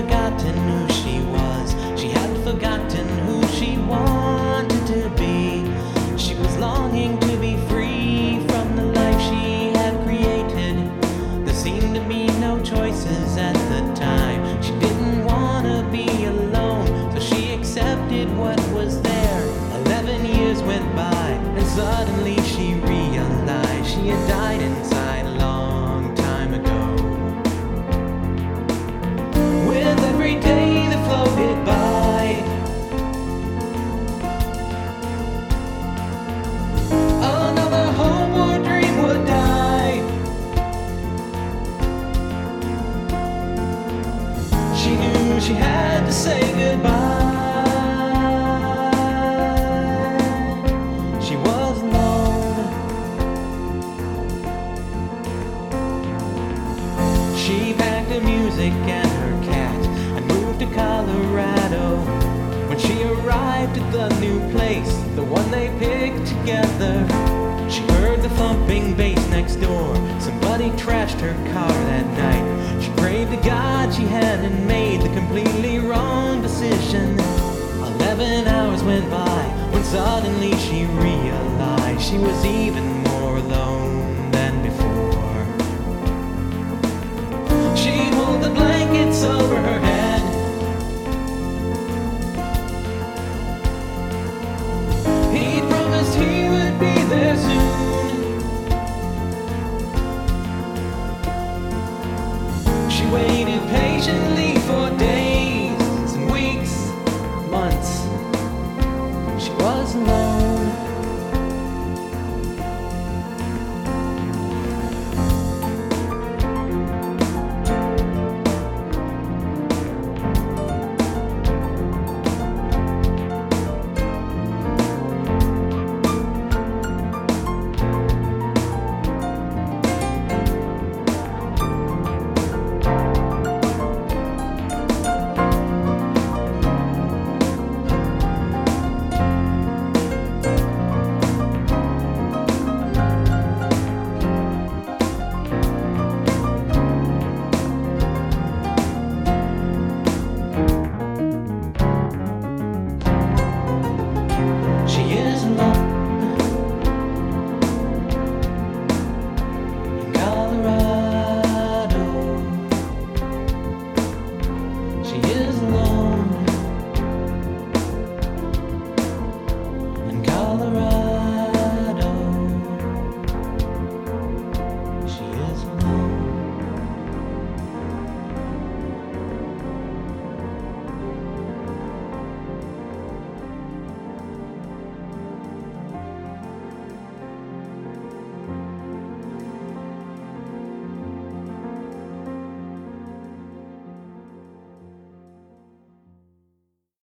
forgotten who she was. She had forgotten who she wanted to be. She was longing to be free from the life she had created. There seemed to be no choices at the time. She didn't want to be alone, so she accepted what was there. 11 years went by, and suddenly she realized she had died inside a long time ago. With every day that floated by, another hope or dream would die. She knew she had to say goodbye. She was alone. She packed her music and her cat and moved to Colorado. When she arrived at the new place, the one they picked together, she heard the thumping bass next door. Somebody trashed her car that night. She prayed to God she hadn't made the completely wrong decision. 11 hours went by when suddenly she realized she was even more alone than before. She pulled the blankets over her head. He promised he would be there soon. She waited patiently for days and weeks, months. She was alone.